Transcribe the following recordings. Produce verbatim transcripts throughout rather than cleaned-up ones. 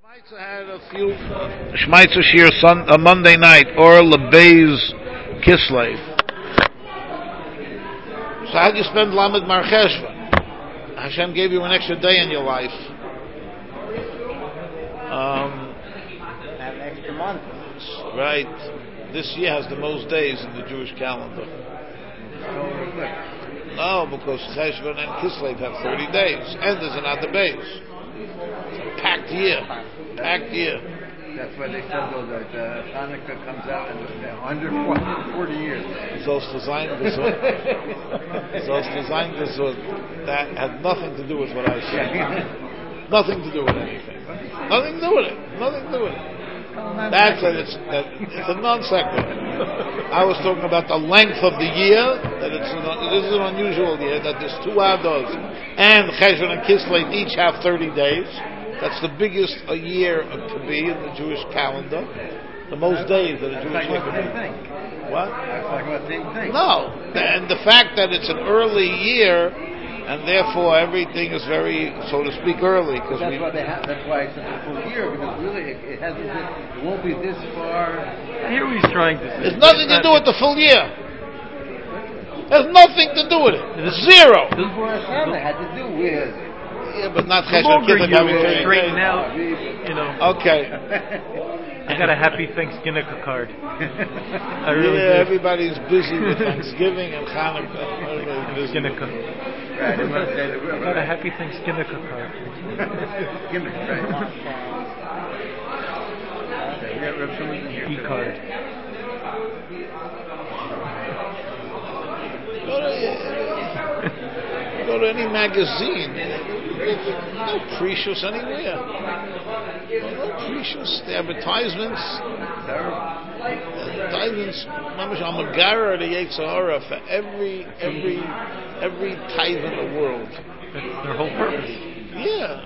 Shmaitzer had a few Shmaitzer Shir Sun, a Monday night, or Lebei's Kislev. So how do you spend Lamed Mar Cheshvan? Hashem gave you an extra day in your life. Um, Have an extra month. Right. This year has the most days in the Jewish calendar. No, because Cheshvan and Kislev have thirty days, and there's another base. It's a packed year. Packed year. That's why they said though that uh, Hanukkah comes out in one hundred forty years. Those design gesund. Those design gesund. That had nothing to do with what I said. Nothing to do with anything. Nothing to do with it. Nothing to do with it. That's it. It's, that, it's a non sequitur. I was talking about the length of the year. That it's an, this is an unusual year. That there's two Ados and Cheshvan and Kislev each have thirty days. That's the biggest a year could be in the Jewish calendar. The most days that a Jewish year could be. What? That's like the same thing. No, and the fact that it's an early year, and therefore everything is very, so to speak, early. Because that's we, why they have. That's why it's a full year, because really it, it hasn't. Been, it won't be this far. I hear what he's trying to say. There's nothing to do with the full year. There's nothing to do with it. Zero. This Hashanah had to do with. Yeah, but not the Cheshvan longer Kislev you having straighten out, you know. Okay. I got a happy Thanksgiving card. I really yeah, do. everybody's busy with Thanksgiving and Hanukkah. Everybody's busy. Right, I got a happy Thanksgiving card. Gimmick, right? E-card. Go to, go to any magazine. No precious anywhere. No, no precious. The advertisements. Advertisements. I'm a gara the Yetzirah for every every every tithe in the world. That's their whole purpose. Yeah.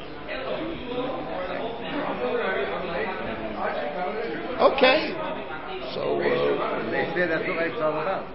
Okay. So uh, they say that's what it's all about.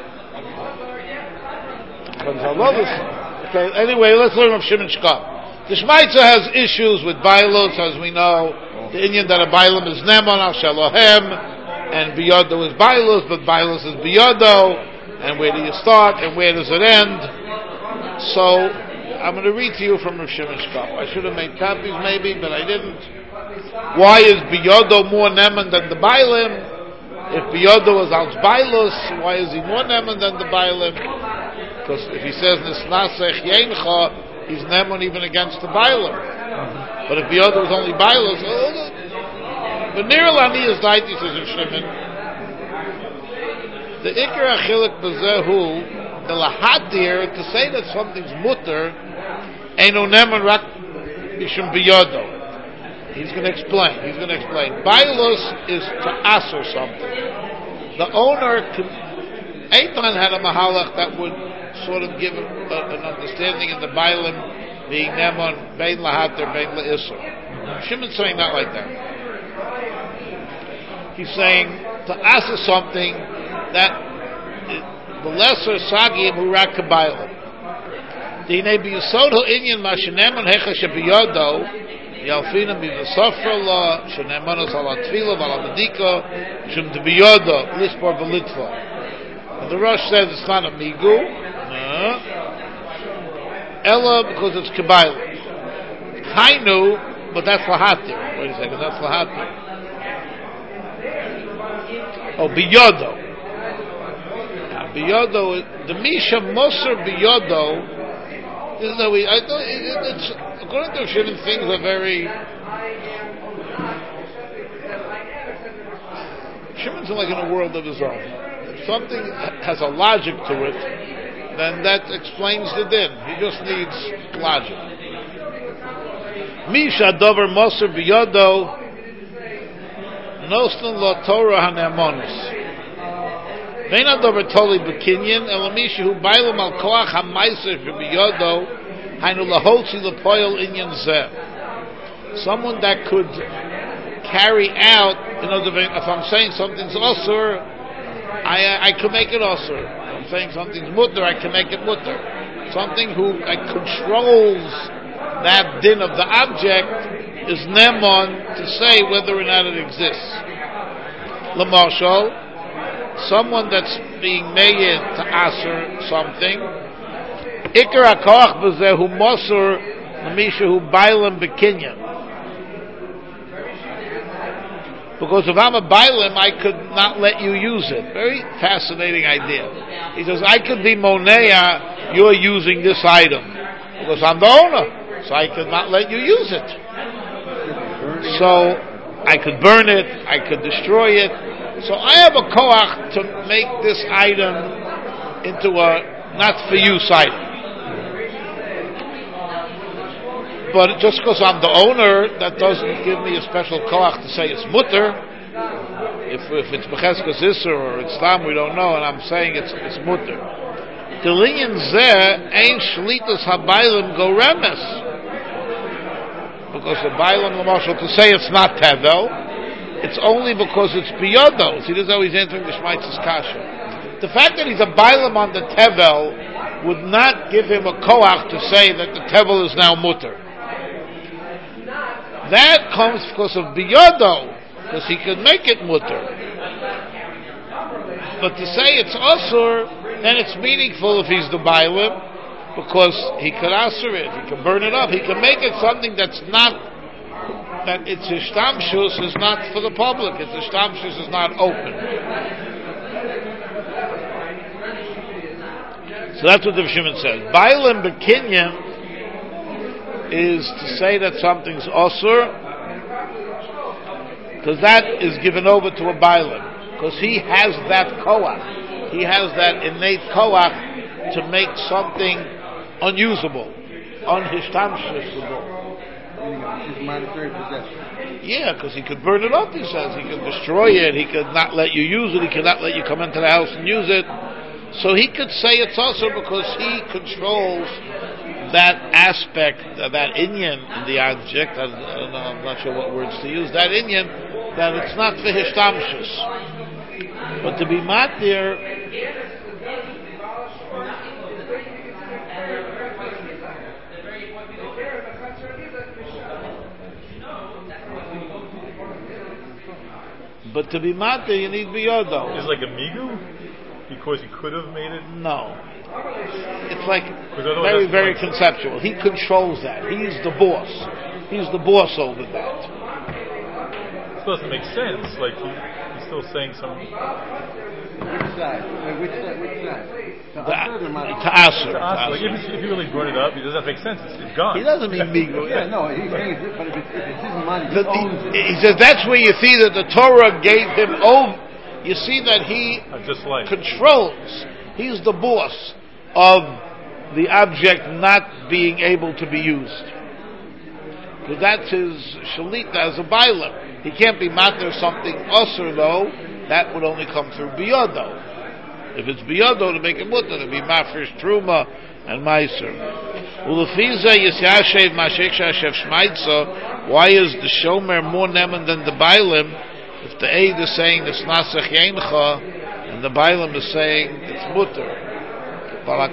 Okay. Anyway, let's learn of Shimon Shkam. The Shmaitzer has issues with Bailos, as we know. The Indian that a Bailam is Nemon al Shalohem, and Biyodo is Bailos, but Bailos is Biyodo. And where do you start, and where does it end? So, I'm going to read to you from Rav Shimon Shkam. I should have made copies, maybe, but I didn't. Why is Biyodo more Nemon than the Bailim? If Biyodo is al Bailos, why is he more Nemon than the Bailim? Because if he says Nisnasech Yencha, he's Nemon even against the Bailam. But if the other was only Bailam, but Niralani is died, he says in Shimon. The Iker Achilik Bezehu, the Lahadir, to say that something's mutter, Eino Nemon Rak Mishum Biyodo. He's going to explain. He's going to explain. Bailos is to asser something. The owner, Eitan had a mahalach that would sort of give a, a, an understanding in the Bailim being Nemon, Bein Lahater, Bein La'isr. Shimon's saying not like that. He's saying to answer something that the lesser Sagim who rak Kabailim. Dine be Yisod ho Inyan ma shenemon hecha shebiyodo Yalfina be v'sofra la shenemonos ala tfila v'ala medika shem debiyodo lispor v'litva. And the Rosh says it's not a migu. Ella because it's Kabbalah. Hainu, but that's Lahatir. Wait a second, that's Lahatir. Oh, Biyodo. Now, Biyodo, the Misha Moser Biyodo, isn't that we, I thought, it, it's, according to Shimon, things are very, Shimon's like in a world of his own. If something has a logic to it, then that explains the din. He just needs logic. Misha dover moser biyodo nostan lo Torah hanemonis. Veina dover toli bekinyan elamisha hu bailam al koach hamaiser biyodo hainu lahotzi lepoil inyan zeh. Someone that could carry out, you know, if I'm saying something's osur, I I could make it osur. Saying something's mutter, I can make it mutter. Something who uh, controls that din of the object is nemon to say whether or not it exists. L'marshal, someone that's being made to aser something, ikar hakoach b'zeh hu mosur l'misha hu bailam b'kinyan. Because if I'm a bailam, I could not let you use it. Very fascinating idea. He says, I could be monea, you're using this item. Because I'm the owner, so I could not let you use it. So, I could burn it, I could destroy it. So I have a koach to make this item into a not-for-use item. But just because I'm the owner, that doesn't give me a special koach to say it's mutter. If if it's becheskes isser or it's tam, we don't know, and I'm saying it's it's mutter. The linyan zeh ain't shlitas habaylim go remes, because the baylim l'mashal to say it's not tevel, it's only because it's biyodo. See, this is how he's answering the shmaitz's kasha. The fact that he's a baylim on the tevel would not give him a koach to say that the tevel is now mutter. That comes because of biyodo, because he could make it mutter. But to say it's asur, then it's meaningful if he's the bailim, because he could asur it, he can burn it up, he can make it something that's not, that its ishtamshus is not for the public, its ishtamshus is not open. So that's what the Shimon says. Bailim b'kinyan is to say that something's asur, because that is given over to a bailim, because he has that koach, he has that innate koach to make something unusable, unhishtamshusable. His monetary possession. Yeah, because he could burn it up, he says, he could destroy it, he could not let you use it, he could not let you come into the house and use it. So he could say it's also because he controls that aspect, uh, that inyan in the object, I, I don't know, I'm not sure what words to use, that inyan, that it's not for hishtamshus. But to be matir, but to be matir, you need biyodo. Is it like a migu? Because he could have made it? No. It's like very, very conceptual. He controls that. He's the boss. He's the boss over that. This doesn't make sense. Like he, he's still saying some. Which side? Wait, which side? Which side? To asur. To asur. Like if, if you really burn it up, it doesn't make sense. It's, it's gone. He doesn't mean migu. Yeah, no, he's saying it's, but if it's, if it's his money, he owns it. He says that's where you see that the Torah gave him over. You see that he like. controls. He's the boss of the object not being able to be used. Because that's his shalita as a bailam. He can't be matter something usher though. That would only come through biyodo. If it's biyodo to make it mutter, to be mafresh truma and meiser. Ulefiza yisyashev mashiksha shev shmaitza. Why is the shomer more neman than the bailam? If the aid is saying it's nasach yeincha, and the bailam is saying it's mutter. Because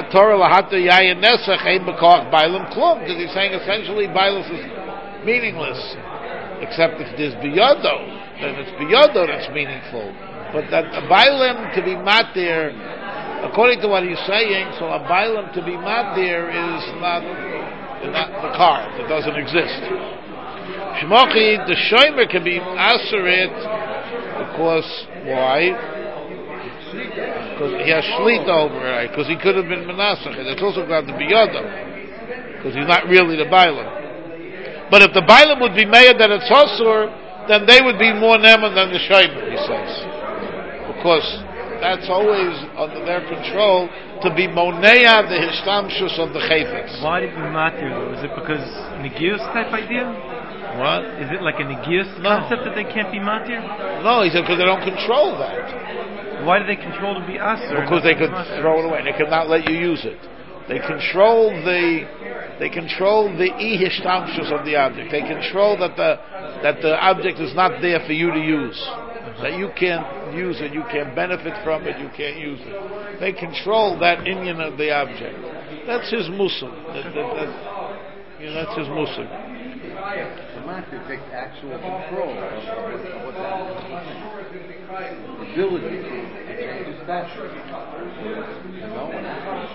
he's saying essentially bailam is meaningless, except if there's biyodo, then it's biyodo that's meaningful. But that a bailam to be matir, according to what he's saying, so a bailam to be matir is not, not the car, it doesn't exist. Shmochi, the shomer can be aserit because why? Because he has shlita over it, because he could have been menasach. It's also got the biyodo, because he's not really the bailam. But if the bailam would be made that it's asur, then they would be more neman than the shomer, he says, because that's always under their control to be monea the hishtamshus of the chayfetz. Why did you matter though? Is it because negius type idea? What? Is it like a negius No. concept that they can't be matir? No, he said because they don't control that. Why do they control to be aser? Because they could throw it away. They could not let you use it. They control the they control the ihishtamshus of the object. They control that the that the object is not there for you to use. Uh-huh. That you can't use it, you can't benefit from it, you can't use it. They control that inyan of the object. That's his musam. That, that, that, you know, that's his musam. Shemati takes actual control of, of, what, of what's happening. The ability to change his stature. No one.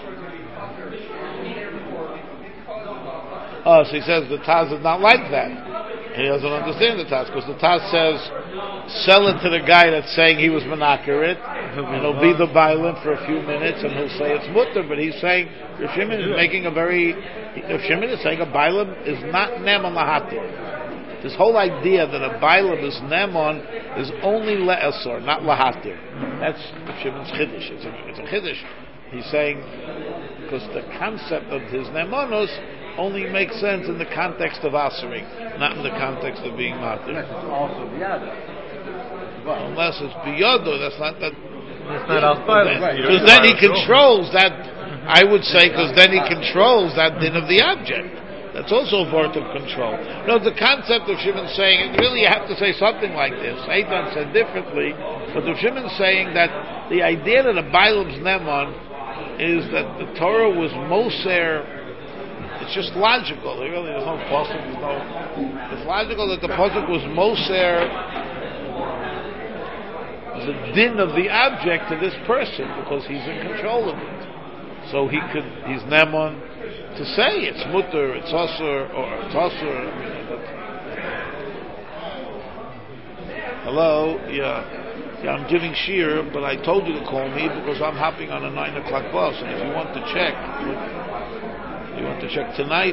Oh, so he says the Taz is not like that. He doesn't understand the Taz, because the Taz says, sell it to the guy that's saying he was monakerit, and he'll be the violent for a few minutes, and he'll say it's mutter, but he's saying, Rav Shimon is making a very, Rav Shimon is saying a bailam is not nemon lahati. This whole idea that a bailam is nemon is only le'esor, not lahatir. That's Rav Shimon's chiddush. It's a, it's a chiddush. He's saying, because the concept of his nemonos only makes sense in the context of asering, not in the context of being matir. Unless it's also biyada. Unless it's biyado, that's not that. That's not al Because then he controls that. I would say because then he controls that din of the object. That's also a part of control. No, the concept of Shimon saying, really you have to say something like this. Eitan said differently, but the Shimon's saying that the idea that a bailam's nemon is that the Torah was moser. It's just logical. Really, there's no pasuk. There's no. It's logical that the pasuk was moser the din of the object to this person because he's in control of it. So he could. He's nemon to say it's mutter, it's asur, or it's asur. I mean, that's... Hello, yeah. Yeah, I'm giving shear, but I told you to call me because I'm hopping on a nine o'clock bus, and if you want to check, you want to check tonight.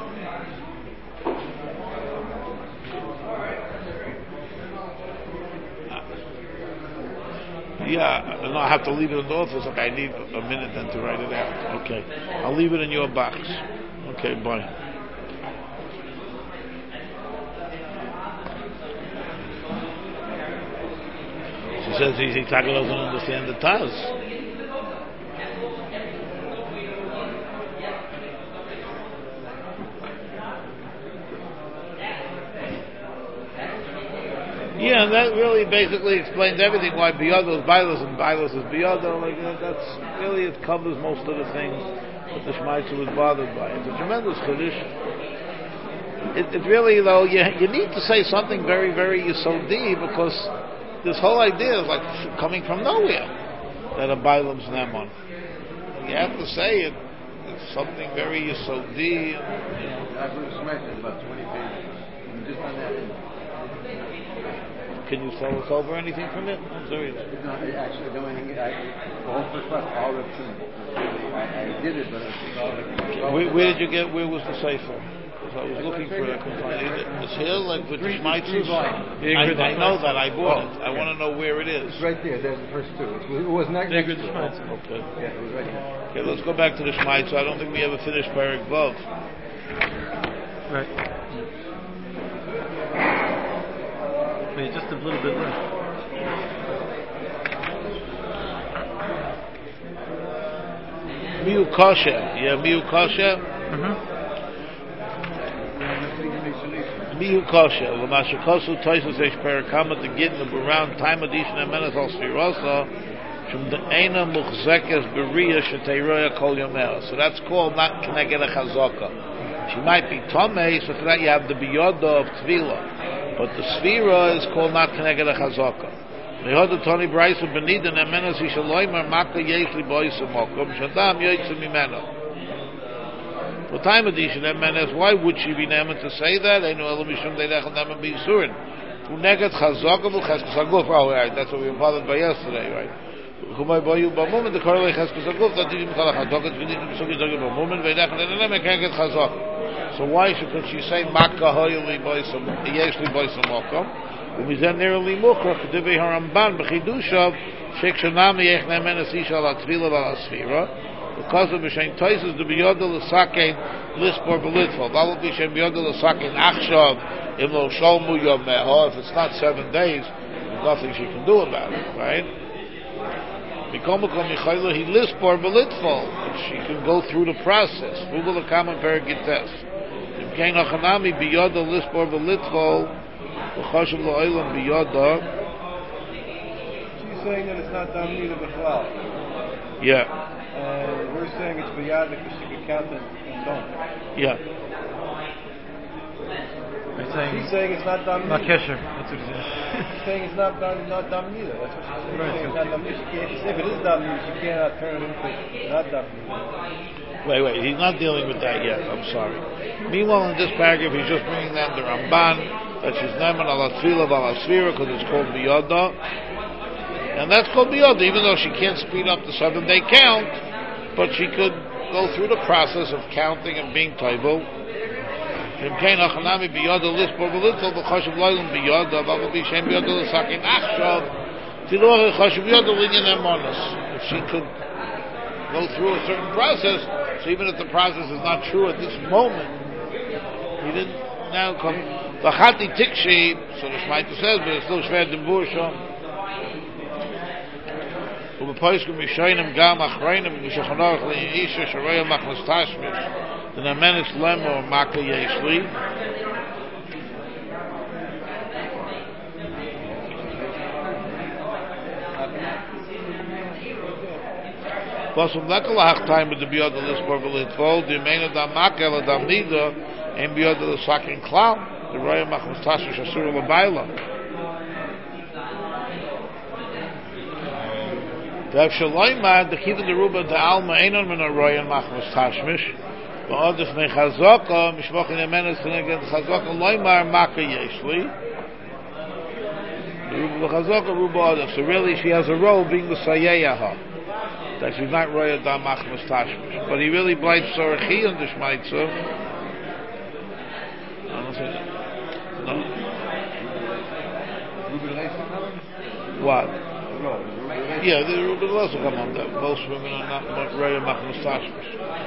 Yeah, no, I have to leave it in the office. Okay, I need a minute then to write it out. Okay, I'll leave it in your box. Okay, bye. She says he Taka doesn't understand the Taz. Yeah, and that really basically explains everything. Why biyado is bailos and bailos is biyado. Like that, that's really it covers most of the things that the Shmaitzer was bothered by. It's a tremendous chiddush. It, it really though you you need to say something very very yisodi because this whole idea is like coming from nowhere that a bailam's nemon. You have to say it. It's something very yisodi. I've read Shemati about twenty pages. I'm just on that. Can you tell us over anything from it? I'm sorry. No, I actually don't anything. I, the whole first class, all of them. I, I did it, but it was where, where did you get? Where was the cipher? Because I was looking for it. I couldn't find it. It's here, like with the Shmaitzes. I, I know that. I bought it. I want to know where it is. It's right there. There's the first two. It was next to it. Okay. Yeah, it was right there. Okay, let's go back to the Shmaitzer. I don't think we ever finished Perek Vav. Right. Wait, just a little bit left. Miu Kosher. Yeah, Miu Kosher. Mm-hmm. Miu Kosher. L'masha kosu toisus esh perakama to get in the around time addition and menace al sfirosa from the ena muchzekes beria sheteiroya kol yomel. So that's called not connected a chazaka. She might be tomei, so for that you have the biyoda of tvila. But the sphera is called not connected a chazaka. Mehoda Tony Bryce of Benida and Menas Ishaloimer Maka Yeshli Boys of Mokum Shadam Yoitsu Mimeno. For time edition and Menas, why would she be named to say that? I know Elamishum they lech them be surin. Who negat chazaka will cheskasaguf. Oh, right, that's what we were bothered by yesterday, right? Kumay boyu b'moment the korle cheskasaguf that didn't call a chazaka. It's really sugi zagi b'moment. Ve'lech and then they can't get chazaka. So why should could she say Makkah hoyli boysam yeshli boysam mokom? Umizen nerli mukra k'divei haramban b'chidushav sheik shanami yech nemenes isha la tvila la sfira because of b'shem toises the biyoda l'sakein lispor b'litfol v'alu b'shem biyoda l'sakein achshav im lo sholmu yom meho. If it's not seven days, there's nothing she can do about it, right? Mikomakom yichayla he lispor b'litfol. She can go through the process. Google the common paragites. Kain achanami biyoda lispor v'litvol v'chashav la'olam biyoda. She's saying that it's not damnida b'chlal. Yeah. And we're saying it's biyada because she could count and, and don't. I Yeah. saying She's saying it's not dam not neither. kesher. That's what it is. She's saying it's not dam, not dam neither. That's what she's Right. saying. It's not dam neither. She can't, if it is dam neither, she cannot turn it into not dam neither. Wait, wait, he's not dealing with that yet. I'm sorry. Meanwhile, in this paragraph, he's just bringing down the Ramban that she's neman ala tefillah ala sfira because it's called biyada, and that's called biyada, even though she can't speed up the seven day count, but she could go through the process of counting and being taibo. If she could go through a certain process, so even if the process is not true at this moment, he didn't now come. The Chati Tikshi, so the Shmaita says, but it's still Shver Dimbur Shom. ובפויסקו משיינים גם אחריינים משכנוך לאישה שרויה מחנס תשמיש דנמנס למו מכה יש לי was um lekker laag time with the biyad of this purple it fall the main of the maka la dam nida and biyad of the sakin cloud the roya machmas tashmish asur la baila the Shalomah, the Chiv the Ruba, the Alma, Einon men Royan Machmas Tashmish, the Odif me Chazaka, Mishmochin Emenes, Keneged Chazaka, Loimar Maka Yeshli. The Ruba Chazaka, Ruba Odif. So really, she has a role being the Sayeyaha, that she's not Roya Da Machmas Tashmish. But he really blights Sorchi on the Shmaitza. No. What? Yeah, the Ruben also come on that. Most women are not Roya Machmas Tashmish.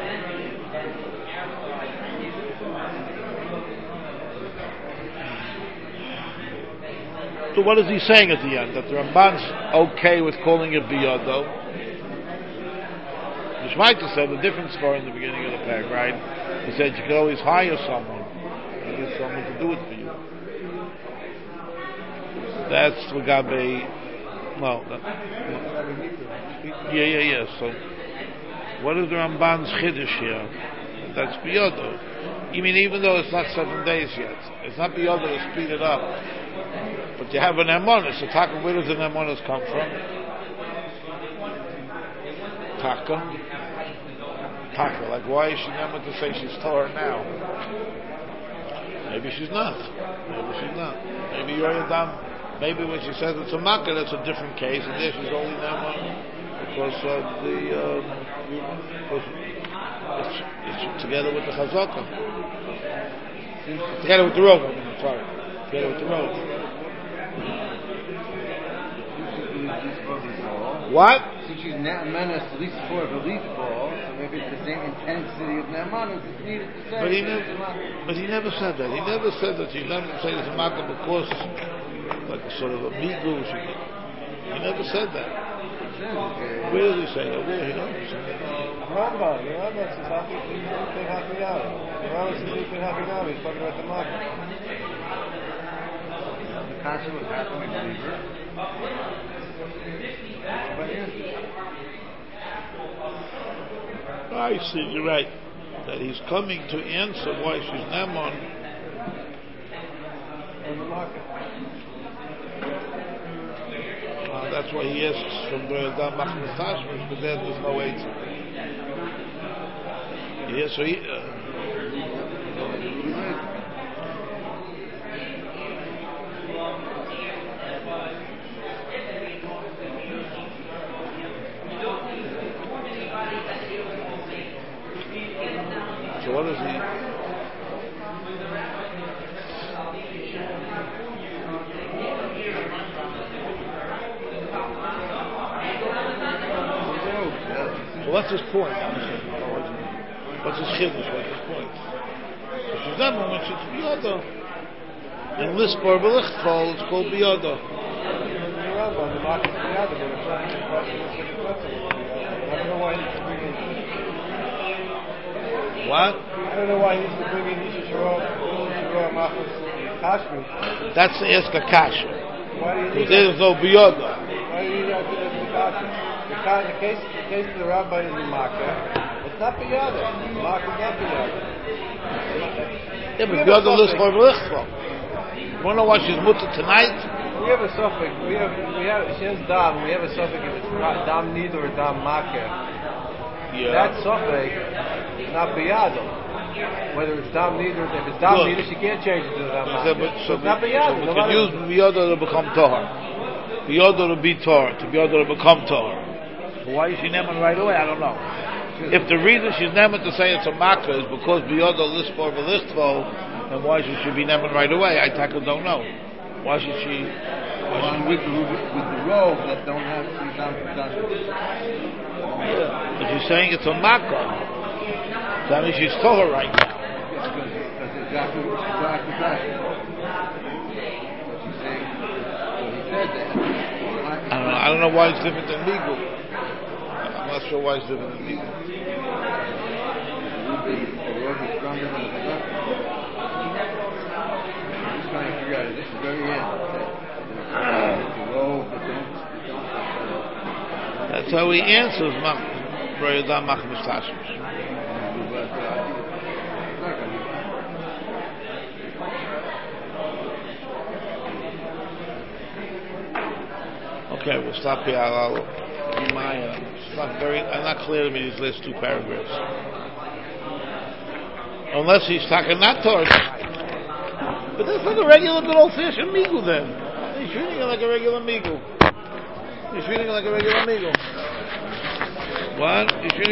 So what is he saying at the end? That the Ramban's okay with calling it biyado? The Shmaita said the difference for in the beginning of the paragraph, right? He said you could always hire someone and get someone to do it for you. That's Lagabe. No. That, yeah, yeah, yeah. So, what is the Ramban's chiddush here? That's biyado. I mean, even though it's not seven days yet, it's not biyado to speed it up. But you have an emonis. So, Taka, where does an emonis come from? Taka. Taka. Like, why is she never to say she's Torah now? Maybe she's not. Maybe she's not. Maybe you're a dam. Maybe when she says it's a makkah, that's a different case, and there she's only neman because of the um, because it's, it's together with the chazaka, together with the robe. I mean, I'm sorry, together with the robe. What? Since she's ne'emanis at least for a relief ball, so maybe it's the same intensity of ne'emanis it's needed to say. But he never, but he never said that. He never said that she's never saying it's a makkah because. Like a sort of a migu. He never said that. Where does he say that? Where? He don't say that. Rambam, the Rambam says Hafi Hafi The Rambam says Hafi Hafi He's talking about the market. The kasha was happening believer. I see, you're right. That he's coming to answer why she's Naman. On the market. Uh, that's why he asks from the Dam Machmas Tashmish, but then there's no answer. Yeah, so he. Uh, so what is he? So what's his point? What's his chiddush? What's his point? So she's not when she's biyada. In Lispor Belichtfall, it's called biyada. The market is biyada, but it's not the question of the question. I don't know why he needs to bring in. What? I don't know why he needs to bring in Isha Shara, Isha Shara Machmas Tashmish. That's the Eska Kasha. Why do you need There's no biyada. Why do you need that to the Kasha? The, the case, the case of the rabbi in the Makkah, it's not biyada. The Makkah is not biyada. Yeah, but biyada Lispor Belichtfall. want to know why she's mutter tonight? We have a suffix. We have we have she has dam. We have a suffix if it's ra- dam nido or dam makeh. Yeah. That suffix is not biyado. Whether it's dam nido, if it's dam Good. nido, she can't change it to dam So, makeh. but, so, It's not we, biyado. so we No can matter- use biyada to become tahor. Biyada to be tahor. To biyada to become tahor. Why is she neman right away? I don't know. If the reason she's neman to say it's a makkah is because biyada lispor v'lichtvo, then why should she be neman right away? I tackle don't know. Why should she? Why should One with the, with the robe that don't have to be done for done. Yeah. But you're saying it's a makkah. That means she's tahor right now. Yes, because that's exactly exactly right. What she's saying. What he said there. I don't know. I don't know why it's different than Migu. I'm not sure why it's different than Migu. The robe is stronger than the conductor. I'm just trying to figure out. This is very end. The robe that don't that don't. That's how he answers Mach Brayadam Mach Mustashim. But uh, it's not going to be. Okay, we'll stop here. I'll, I'll my, uh, it's not very, uh, not clear to me these last two paragraphs. Unless he's talking not Torah. But that's like a regular good old fashioned migu then. He's treating it like a regular migu. He's treating it like a regular migu. What? He's treating